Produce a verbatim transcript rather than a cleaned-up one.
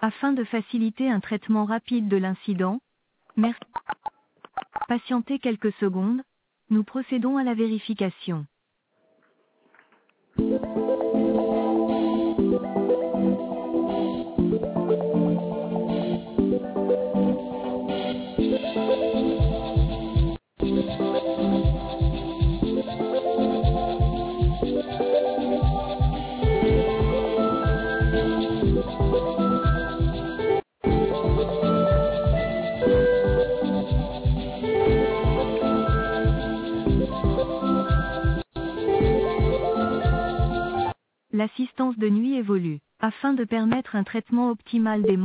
Afin de faciliter un traitement rapide de l'incident, merci. Patientez quelques secondes, nous procédons à la vérification. L'assistance de nuit évolue. Afin de permettre un traitement optimal des